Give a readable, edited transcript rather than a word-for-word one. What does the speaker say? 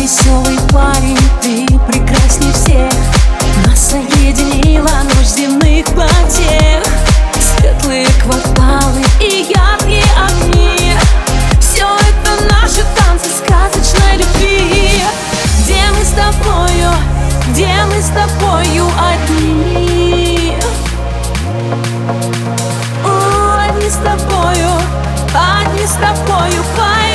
веселый парень, ты прекрасней всех. Нас соединила ночь земных потех. Светлые кварталы и яркие огни, все это наши танцы сказочной любви. Где мы с тобою, где мы с тобою одни? Одни с тобою, одни с тобою.